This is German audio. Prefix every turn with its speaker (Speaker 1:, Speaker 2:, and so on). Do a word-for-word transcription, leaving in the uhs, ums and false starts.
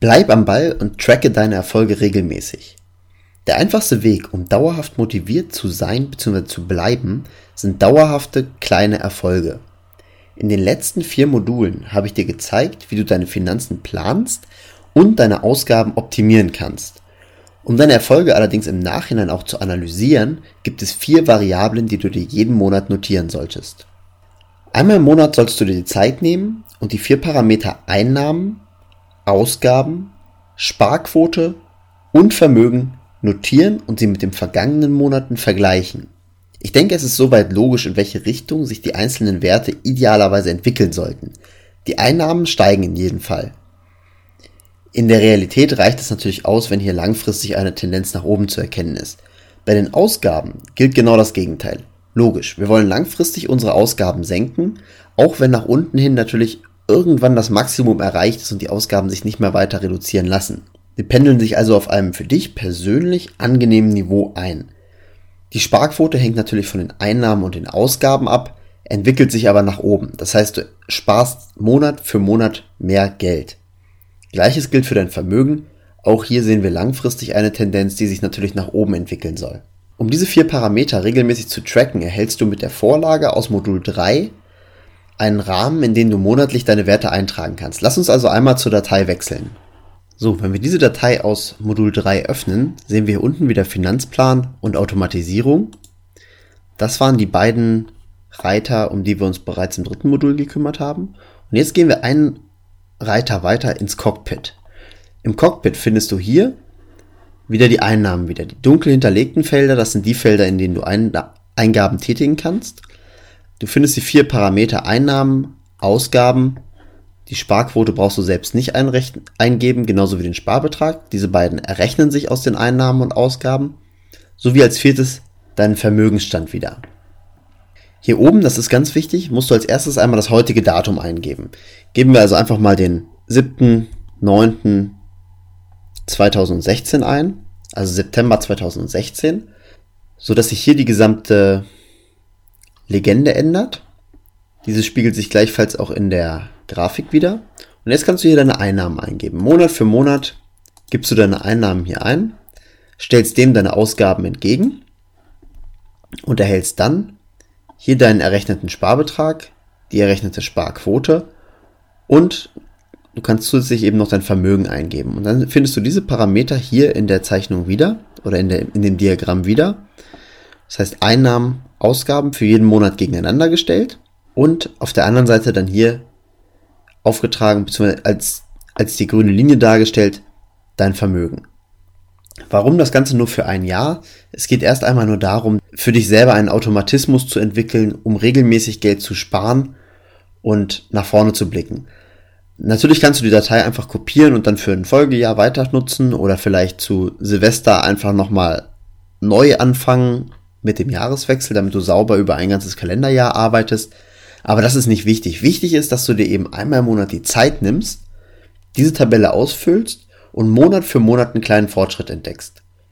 Speaker 1: Bleib am Ball und tracke deine Erfolge regelmäßig. Der einfachste Weg, um dauerhaft motiviert zu sein bzw. zu bleiben, sind dauerhafte kleine Erfolge. In den letzten vier Modulen habe ich dir gezeigt, wie du deine Finanzen planst und deine Ausgaben optimieren kannst. Um deine Erfolge allerdings im Nachhinein auch zu analysieren, gibt es vier Variablen, die du dir jeden Monat notieren solltest. Einmal im Monat solltest du dir die Zeit nehmen und die vier Parameter Einnahmen, Ausgaben, Sparquote und Vermögen notieren und sie mit den vergangenen Monaten vergleichen. Ich denke, es ist soweit logisch, in welche Richtung sich die einzelnen Werte idealerweise entwickeln sollten. Die Einnahmen steigen in jedem Fall. In der Realität reicht es natürlich aus, wenn hier langfristig eine Tendenz nach oben zu erkennen ist. Bei den Ausgaben gilt genau das Gegenteil. Logisch, wir wollen langfristig unsere Ausgaben senken, auch wenn nach unten hin natürlich irgendwann das Maximum erreicht ist und die Ausgaben sich nicht mehr weiter reduzieren lassen. Sie pendeln sich also auf einem für dich persönlich angenehmen Niveau ein. Die Sparquote hängt natürlich von den Einnahmen und den Ausgaben ab, entwickelt sich aber nach oben. Das heißt, du sparst Monat für Monat mehr Geld. Gleiches gilt für dein Vermögen. Auch hier sehen wir langfristig eine Tendenz, die sich natürlich nach oben entwickeln soll. Um diese vier Parameter regelmäßig zu tracken, erhältst du mit der Vorlage aus Modul drei einen Rahmen, in den du monatlich deine Werte eintragen kannst. Lass uns also einmal zur Datei wechseln. So, wenn wir diese Datei aus Modul drei öffnen, sehen wir hier unten wieder Finanzplan und Automatisierung. Das waren die beiden Reiter, um die wir uns bereits im dritten Modul gekümmert haben. Und jetzt gehen wir einen Reiter weiter ins Cockpit. Im Cockpit findest du hier wieder die Einnahmen wieder. Die dunkel hinterlegten Felder, das sind die Felder, in denen du Eingaben tätigen kannst. Du findest die vier Parameter Einnahmen, Ausgaben. Die Sparquote brauchst du selbst nicht einrechnen, eingeben, genauso wie den Sparbetrag. Diese beiden errechnen sich aus den Einnahmen und Ausgaben. Sowie als viertes deinen Vermögensstand wieder. Hier oben, das ist ganz wichtig, musst du als erstes einmal das heutige Datum eingeben. Geben wir also einfach mal den siebten neunten zweitausendsechzehn ein, also September zweitausendsechzehn, so dass sich hier die gesamte Legende ändert. Dieses spiegelt sich gleichfalls auch in der Grafik wieder. Und jetzt kannst du hier deine Einnahmen eingeben. Monat für Monat gibst du deine Einnahmen hier ein, stellst dem deine Ausgaben entgegen und erhältst dann hier deinen errechneten Sparbetrag, die errechnete Sparquote und du kannst zusätzlich eben noch dein Vermögen eingeben. Und dann findest du diese Parameter hier in der Zeichnung wieder oder in, der, in dem Diagramm wieder. Das heißt Einnahmen, Ausgaben für jeden Monat gegeneinander gestellt und auf der anderen Seite dann hier aufgetragen bzw. als, als die grüne Linie dargestellt, dein Vermögen. Warum das Ganze nur für ein Jahr? Es geht erst einmal nur darum, für dich selber einen Automatismus zu entwickeln, um regelmäßig Geld zu sparen und nach vorne zu blicken. Natürlich kannst du die Datei einfach kopieren und dann für ein Folgejahr weiter nutzen oder vielleicht zu Silvester einfach nochmal neu anfangen mit dem Jahreswechsel, damit du sauber über ein ganzes Kalenderjahr arbeitest. Aber das ist nicht wichtig. Wichtig ist, dass du dir eben einmal im Monat die Zeit nimmst, diese Tabelle ausfüllst und Monat für Monat einen kleinen Fortschritt entdeckst.